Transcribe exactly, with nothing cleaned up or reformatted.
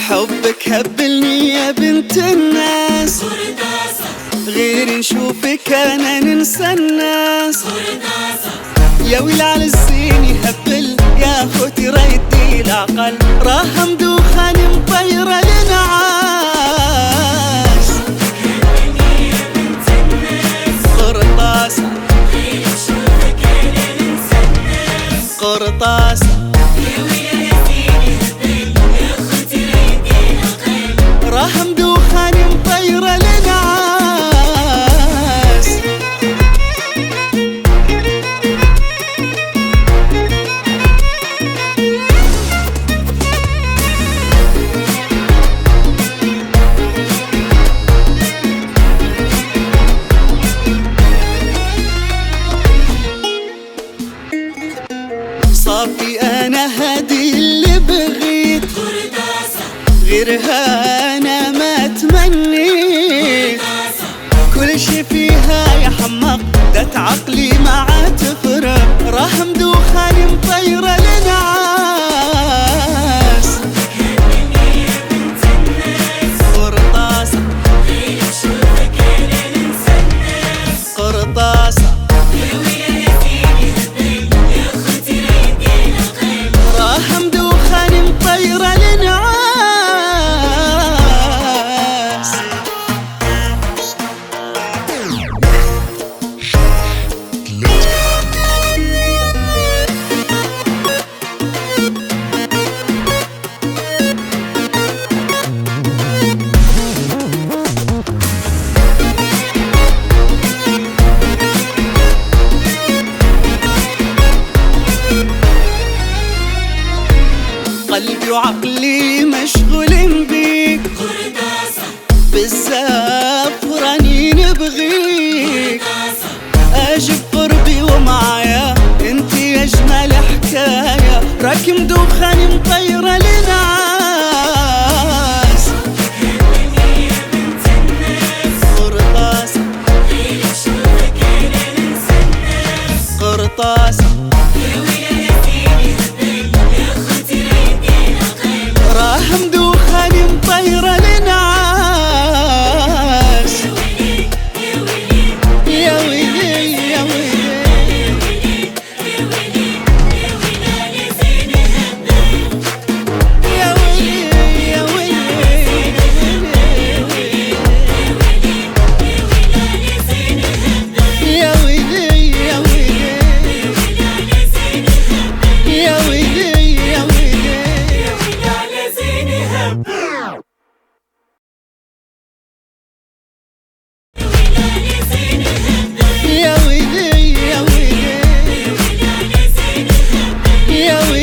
حبك هبلني يا بنت الناس، غير نشوفك انا ننسى الناس. يا ويل على الزين يهبل يا خوتي ردي العقل، راهم دوخان مطيرة لنعاس. قرطاسة قرطاسة راهم دوخان مطيرة لنعاس. صافي انا هادي اللي بغيت، غيرها انا ما تمنيت. كل شي فيها يا حمق دات عقلي ما عاد تفرق، راهم دوخان مطيرة لنعاس. قرطاسة قرطاسة راهم دوخان مطيرة لنعاس. قلبي وعقلي مشغولين بيك، بالزاف راني نبغيك. اجي بقربي ومعايا انتي اجمل حكاية، راكي مدوخاني مطيرة لي